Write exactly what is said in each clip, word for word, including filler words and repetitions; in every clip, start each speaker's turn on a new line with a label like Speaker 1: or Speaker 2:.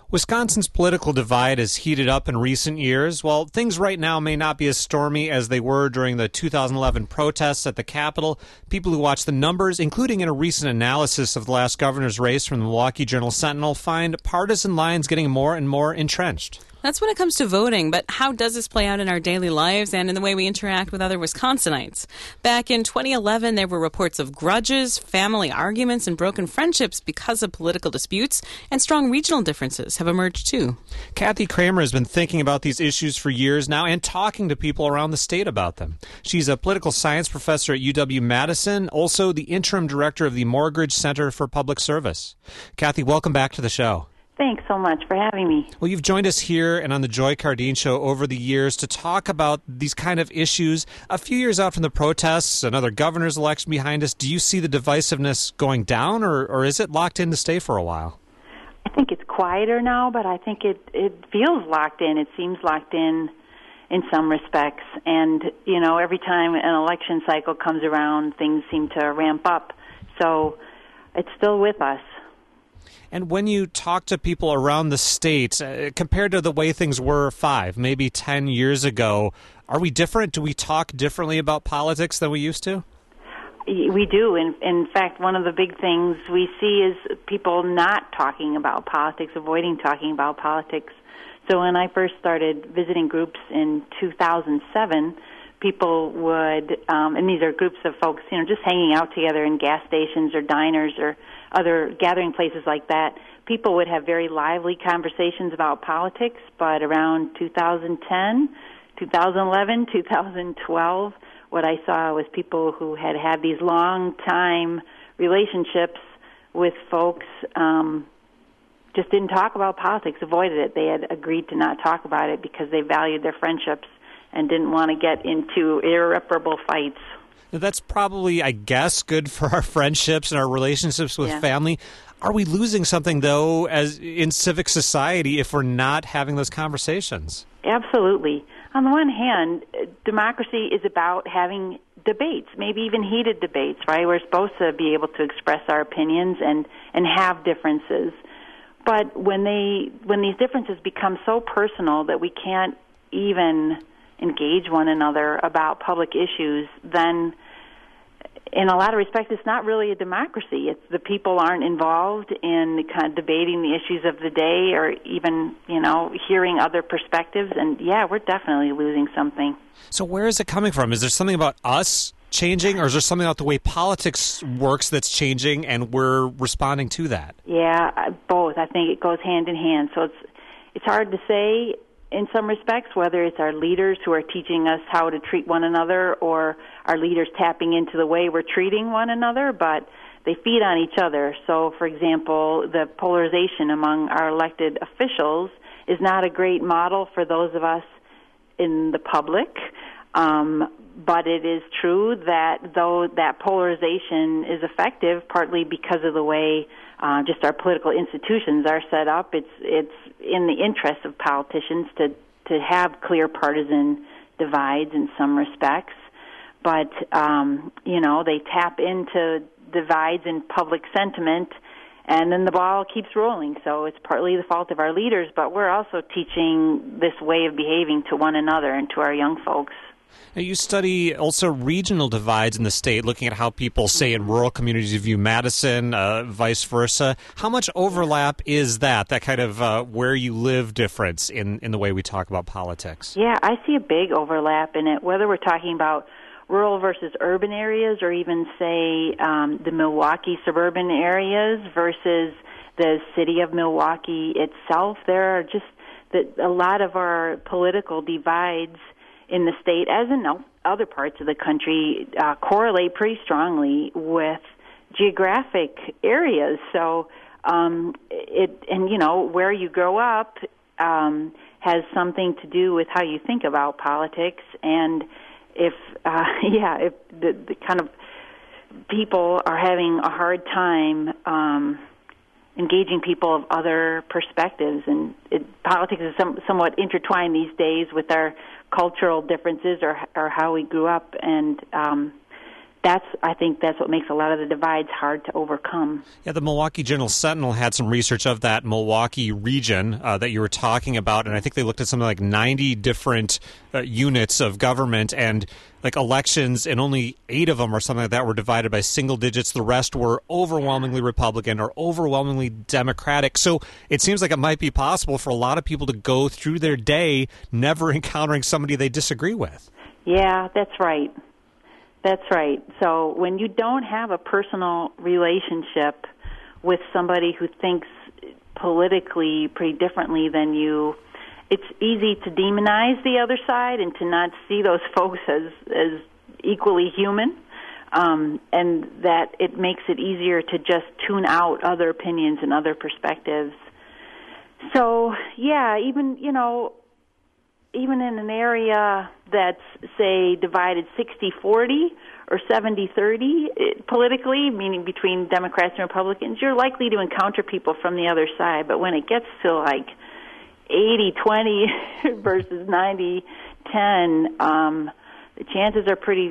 Speaker 1: Wisconsin's political divide has heated up in recent years. While things right now may not be as stormy as they were during the two thousand eleven protests at the Capitol, people who watch the numbers, including in a recent analysis of the last governor's race from the Milwaukee Journal-Sentinel, find partisan lines getting more and more entrenched.
Speaker 2: That's when it comes to voting, but how does this play out in our daily lives and in the way we interact with other Wisconsinites? Back in twenty eleven, there were reports of grudges, family arguments, and broken friendships because of political disputes, and strong regional differences have emerged too.
Speaker 1: Kathy Kramer has been thinking about these issues for years now and talking to people around the state about them. She's a political science professor at U W-Madison, also the interim director of the Morgridge Center for Public Service. Kathy, welcome back to the show.
Speaker 3: Thanks so much for having me.
Speaker 1: Well, you've joined us here and on the Joy Cardine Show over the years to talk about these kind of issues. A few years out from the protests, another governor's election behind us, do you see the divisiveness going down, or, or is it locked in to stay for a while?
Speaker 3: I think it's quieter now, but I think it, it feels locked in. It seems locked in in some respects. And, you know, every time an election cycle comes around, things seem to ramp up. So it's still with us.
Speaker 1: And when you talk to people around the state, uh, compared to the way things were five, maybe ten years ago, are we different? Do we talk differently about politics than we used to?
Speaker 3: We do. In, in fact, one of the big things we see is people not talking about politics, avoiding talking about politics. So when I first started visiting groups in two thousand seven, people would, um, and these are groups of folks, you know, just hanging out together in gas stations or diners or other gathering places like that. People would have very lively conversations about politics, but around two thousand ten, two thousand eleven, two thousand twelve, what I saw was people who had had these long-time relationships with folks um, just didn't talk about politics, avoided it. They had agreed to not talk about it because they valued their friendships and didn't want to get into irreparable fights.
Speaker 1: That's probably, I guess, good for our friendships and our relationships with
Speaker 3: yeah.
Speaker 1: family. Are we losing something, though, as in civic society if we're not having those conversations?
Speaker 3: Absolutely. On the one hand, democracy is about having debates, maybe even heated debates, right? We're supposed to be able to express our opinions and, and have differences. But when they when these differences become so personal that we can't even engage one another about public issues, then in a lot of respects it's not really a democracy. It's the people aren't involved in kind of debating the issues of the day or even, you know, hearing other perspectives. And yeah, we're definitely losing something.
Speaker 1: So where is it coming from? Is there something about us changing, or is there something about the way politics works that's changing and we're responding to that?
Speaker 3: Yeah, both. I think it goes hand in hand. So it's it's hard to say in some respects, whether it's our leaders who are teaching us how to treat one another or our leaders tapping into the way we're treating one another, but they feed on each other. So, for example, the polarization among our elected officials is not a great model for those of us in the public, um, but it is true that though that polarization is effective, partly because of the way uh, just our political institutions are set up, it's it's in the interest of politicians to, to have clear partisan divides in some respects. But, um, you know, they tap into divides in public sentiment, and then the ball keeps rolling. So it's partly the fault of our leaders, but we're also teaching this way of behaving to one another and to our young folks.
Speaker 1: Now, you study also regional divides in the state, looking at how people, say, in rural communities view Madison, uh, vice versa. How much overlap is that, that kind of uh, where you live difference in, in the way we talk about politics?
Speaker 3: Yeah, I see a big overlap in it, whether we're talking about rural versus urban areas or even, say, um, the Milwaukee suburban areas versus the city of Milwaukee itself. There are just the, a lot of our political divides in the state, as in other parts of the country, uh, correlate pretty strongly with geographic areas. So, um, it and you know where you grow up um, has something to do with how you think about politics. And if uh, yeah, if the, the kind of people are having a hard time um, engaging people of other perspectives, and it, politics is some, somewhat intertwined these days with our cultural differences or or how we grew up, and um, that's I think that's what makes a lot of the divides hard to overcome.
Speaker 1: Yeah, the Milwaukee Journal Sentinel had some research of that Milwaukee region uh, that you were talking about, and I think they looked at something like ninety different uh, units of government and like elections, and only eight of them or something like that were divided by single digits. The rest were overwhelmingly Republican or overwhelmingly Democratic. So it seems like it might be possible for a lot of people to go through their day never encountering somebody they disagree with.
Speaker 3: Yeah, that's right. That's right. So when you don't have a personal relationship with somebody who thinks politically pretty differently than you, it's easy to demonize the other side and to not see those folks as, as equally human, um, and that it makes it easier to just tune out other opinions and other perspectives. So, yeah, even, you know, even in an area that's, say, divided sixty forty or seventy thirty politically, meaning between Democrats and Republicans, you're likely to encounter people from the other side. But when it gets to, like, eighty twenty versus ninety ten, um, the chances are pretty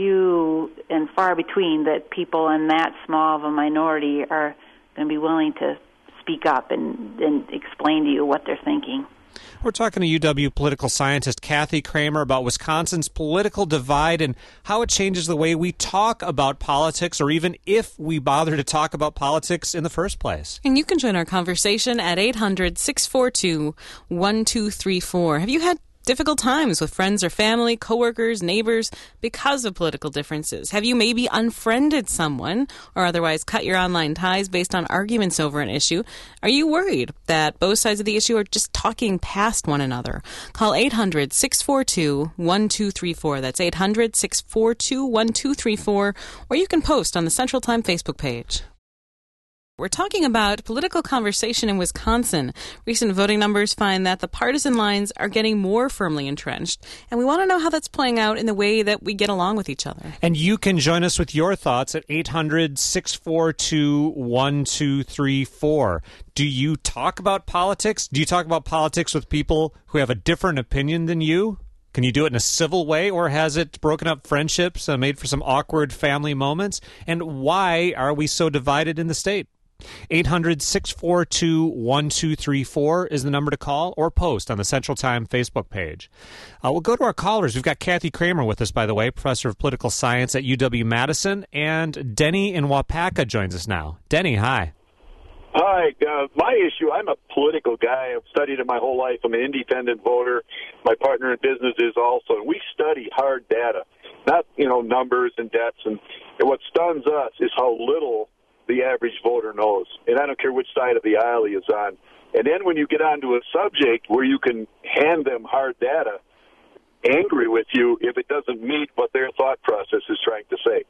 Speaker 3: few and far between that people in that small of a minority are going to be willing to speak up and, and explain to you what they're thinking.
Speaker 1: We're talking to U W political scientist Kathy Kramer about Wisconsin's political divide and how it changes the way we talk about politics, or even if we bother to talk about politics in the first place.
Speaker 2: And you can join our conversation at eight hundred, six four two, one two three four. Have you had difficult times with friends or family, coworkers, neighbors because of political differences? Have you maybe unfriended someone or otherwise cut your online ties based on arguments over an issue? Are you worried that both sides of the issue are just talking past one another? Call eight hundred, six four two, one two three four. That's eight hundred, six four two, one two three four. Or you can post on the Central Time Facebook page. We're talking about political conversation in Wisconsin. Recent voting numbers find that the partisan lines are getting more firmly entrenched, and we want to know how that's playing out in the way that we get along with each other.
Speaker 1: And you can join us with your thoughts at eight hundred, six four two, one two three four. Do you talk about politics? Do you talk about politics with people who have a different opinion than you? Can you do it in a civil way, or has it broken up friendships and made for some awkward family moments? And why are we so divided in the state? eight hundred, six four two, one two three four is the number to call or post on the Central Time Facebook page. Uh, we'll go to our callers. We've got Kathy Kramer with us, by the way, professor of political science at U W-Madison, and Denny in Wapaka joins us now. Denny, hi.
Speaker 4: Hi. Uh, my issue, I'm a political guy. I've studied it my whole life. I'm an independent voter. My partner in business is also. And we study hard data, not, you know, numbers and debts. And, and what stuns us is how little the average voter knows. And I don't care which side of the aisle he is on. And then when you get onto a subject where you can hand them hard data, angry with you if it doesn't meet what their thought process is trying to say.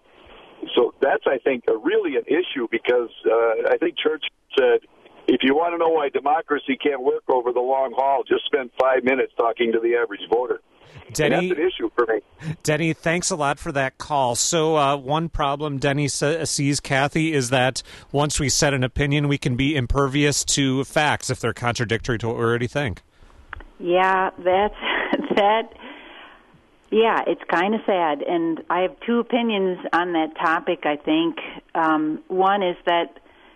Speaker 4: So that's, I think, a really an issue, because uh, I think Churchill said, if you want to know why democracy can't work over the long haul, just spend five minutes talking to the average voter.
Speaker 1: Denny,
Speaker 4: and that's an issue for me.
Speaker 1: Denny, thanks a lot for that call. So uh, one problem Denny sees, Kathy, is that once we set an opinion, we can be impervious to facts if they're contradictory to what we already think.
Speaker 3: Yeah, that's that. Yeah, it's kind of sad, and I have two opinions on that topic, I think. Um, one is that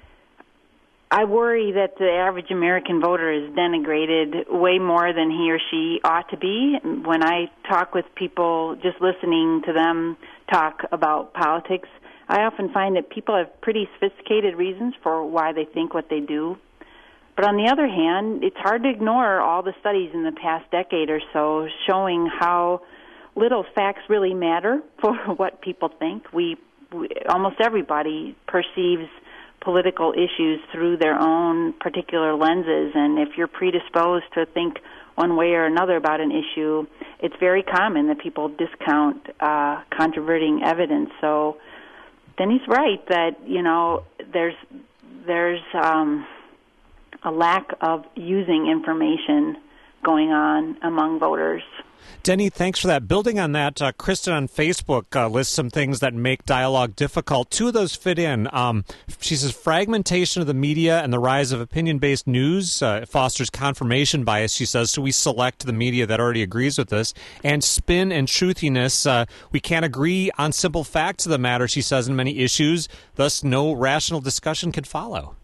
Speaker 3: I worry that the average American voter is denigrated way more than he or she ought to be. When I talk with people, just listening to them talk about politics, I often find that people have pretty sophisticated reasons for why they think what they do. But on the other hand, it's hard to ignore all the studies in the past decade or so showing how little facts really matter for what people think. We, we almost everybody perceives political issues through their own particular lenses, and if you're predisposed to think one way or another about an issue, it's very common that people discount uh, controverting evidence. So then he's right that, you know, there's there's um, a lack of using information going on among voters.
Speaker 1: Denny, thanks for that. Building on that, uh, Kristen on Facebook uh, lists some things that make dialogue difficult. Two of those fit in. Um, she says fragmentation of the media and the rise of opinion-based news uh, fosters confirmation bias, she says, so we select the media that already agrees with us. And spin and truthiness, uh, we can't agree on simple facts of the matter, she says, in many issues, thus no rational discussion can follow.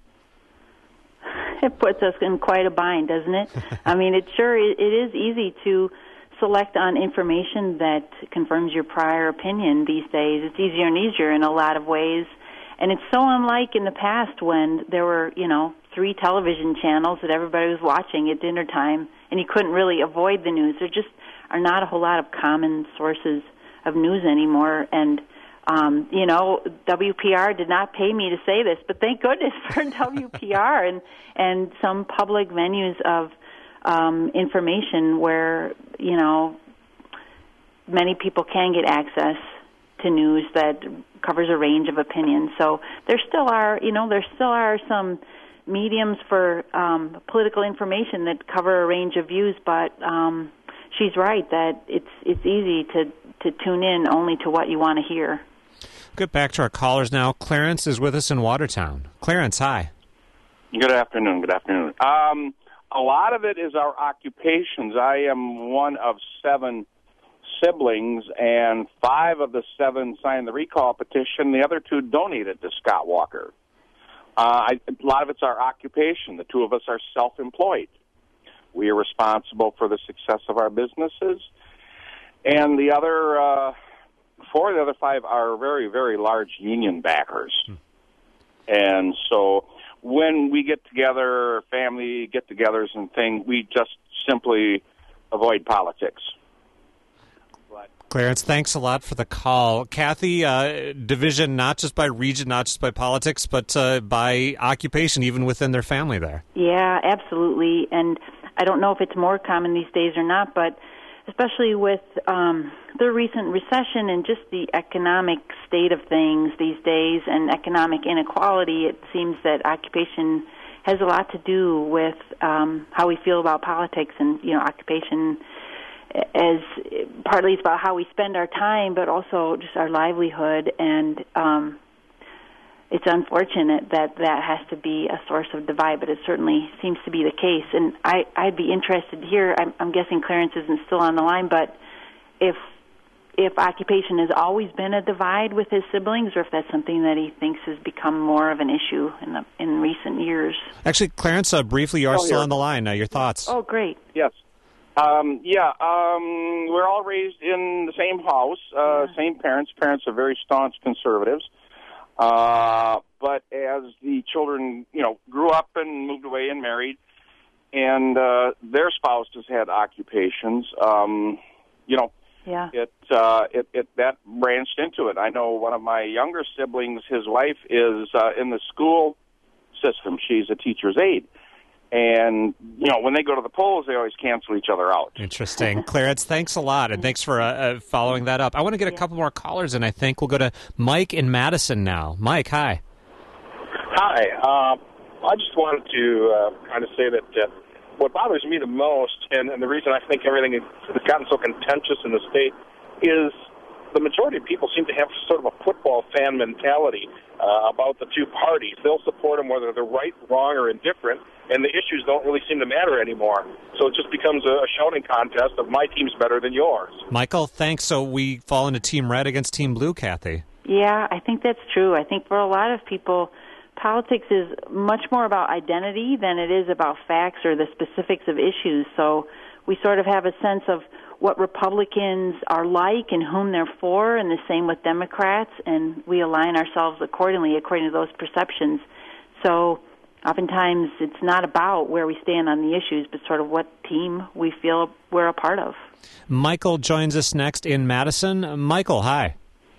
Speaker 3: It puts us in quite a bind, doesn't it? I mean, it sure it is easy to select on information that confirms your prior opinion these days. It's easier and easier in a lot of ways. And it's so unlike in the past when there were, you know, three television channels that everybody was watching at dinner time, and you couldn't really avoid the news. There just are not a whole lot of common sources of news anymore. And, um, you know, W P R did not pay me to say this, but thank goodness for W P R and, and some public venues of Um, information where, you know, many people can get access to news that covers a range of opinions. So there still are, you know, there still are some mediums for um, political information that cover a range of views, but um, she's right that it's it's easy to, to tune in only to what you want to hear.
Speaker 1: Get back to our callers now. Clarence is with us in Watertown. Clarence, hi.
Speaker 5: Good afternoon. Good afternoon. Um, A lot of it is our occupations. I am one of seven siblings, and five of the seven signed the recall petition. The other two donated to Scott Walker. Uh, I, a lot of it's our occupation. The two of us are self-employed. We are responsible for the success of our businesses. And the other uh, four of the other five are very, very large union backers. Hmm. And so when we get together, family get-togethers and things, we just simply avoid politics. But
Speaker 1: Clarence, thanks a lot for the call. Kathy, uh, division not just by region, not just by politics, but uh, by occupation, even within their family there.
Speaker 3: Yeah, absolutely. And I don't know if it's more common these days or not, but especially with um, the recent recession and just the economic state of things these days and economic inequality, it seems that occupation has a lot to do with um, how we feel about politics. And, you know, occupation as partly it's about how we spend our time, but also just our livelihood. And um, it's unfortunate that that has to be a source of divide, but it certainly seems to be the case. And I, I'd be interested here, I'm, I'm guessing Clarence isn't still on the line, but if if occupation has always been a divide with his siblings, or if that's something that he thinks has become more of an issue in the, in recent years.
Speaker 1: Actually, Clarence, uh, briefly, you are
Speaker 5: oh,
Speaker 1: still
Speaker 5: here.
Speaker 1: on the line. Uh, your thoughts?
Speaker 3: Oh, great.
Speaker 5: Yes. Um, yeah, um, we're all raised in the same house, uh,
Speaker 3: yeah.
Speaker 5: same parents. Parents are very staunch conservatives. Uh, but as the children, you know, grew up and moved away and married, and uh, their spouses had occupations, um, you know,
Speaker 3: yeah.
Speaker 5: it, uh, it it that branched into it. I know one of my younger siblings, his wife is uh, in the school system. She's a teacher's aide. And, you know, when they go to the polls, they always cancel each other out.
Speaker 1: Interesting. Clarence, thanks a lot, and thanks for uh, uh, following that up. I want to get a couple more callers, and I think we'll go to Mike in Madison now. Mike, hi.
Speaker 6: Hi. Uh, I just wanted to uh, kind of say that uh, what bothers me the most, and, and the reason I think everything has gotten so contentious in the state, is the majority of people seem to have sort of a football fan mentality uh, about the two parties. They'll support them whether they're right, wrong, or indifferent, and the issues don't really seem to matter anymore. So it just becomes a shouting contest of my team's better than yours.
Speaker 1: Michael, thanks. So we fall into Team Red against Team Blue, Kathy.
Speaker 3: Yeah, I think that's true. I think for a lot of people, politics is much more about identity than it is about facts or the specifics of issues. So we sort of have a sense of what Republicans are like and whom they're for, and the same with Democrats, and we align ourselves accordingly according to those perceptions. So oftentimes it's not about where we stand on the issues, but sort of what team we feel we're a part of.
Speaker 1: Michael joins us next in Madison. Michael, hi.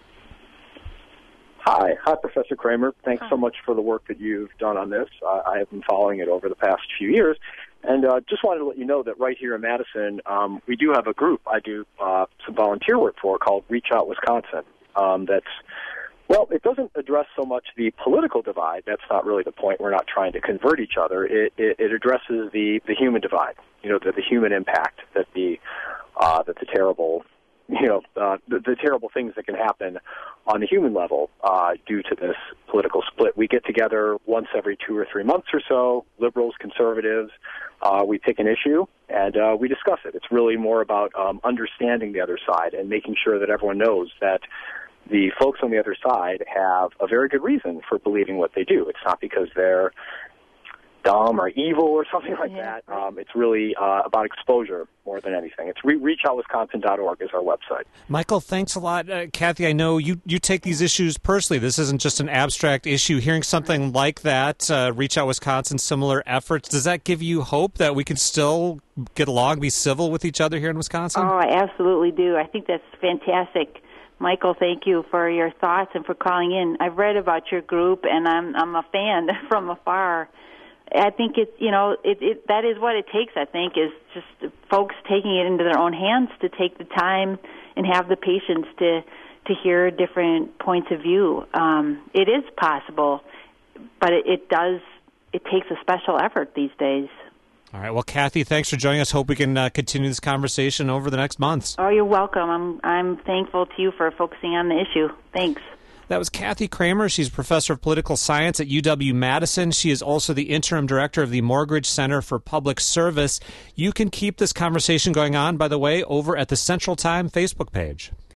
Speaker 7: Hi. Hi, Professor Kramer. Thanks
Speaker 3: Hi.
Speaker 7: so much for the work that you've done on this. Uh, I have been following it over the past few years. And uh, just wanted to let you know that right here in Madison, um, we do have a group I do uh, some volunteer work for called Reach Out Wisconsin. Um, that's, well, it doesn't address so much the political divide. That's not really the point. We're not trying to convert each other. It, it, it addresses the, the human divide, you know, the, the human impact that the uh, that the terrible, you know, uh, the, the terrible things that can happen on the human level uh, due to this political split. We get together once every two or three months or so, liberals, conservatives. Uh, we pick an issue and uh, we discuss it. It's really more about um, understanding the other side and making sure that everyone knows that the folks on the other side have a very good reason for believing what they do. It's not because they're dumb or evil or something like
Speaker 3: yeah.
Speaker 7: that. Um, it's really uh, about exposure more than anything. It's re- reach out wisconsin dot org is our website.
Speaker 1: Michael, thanks a lot. Uh, Kathy, I know you, you take these issues personally. This isn't just an abstract issue. Hearing something like that, uh, Reach Out Wisconsin, similar efforts, does that give you hope that we can still get along, be civil with each other here in Wisconsin?
Speaker 3: Oh, I absolutely do. I think that's fantastic. Michael, thank you for your thoughts and for calling in. I've read about your group, and I'm I'm a fan from afar. I think it's, you know, it, it that is what it takes, I think, is just folks taking it into their own hands to take the time and have the patience to to hear different points of view. Um, it is possible, but it, it does, it takes a special effort these days.
Speaker 1: All right. Well, Kathy, thanks for joining us. Hope we can uh, continue this conversation over the next months.
Speaker 3: Oh, you're welcome. I'm I'm thankful to you for focusing on the issue. Thanks.
Speaker 1: That was Kathy Kramer. She's professor of political science at U W-Madison. She is also the interim director of the Morgridge Center for Public Service. You can keep this conversation going on, by the way, over at the Central Time Facebook page.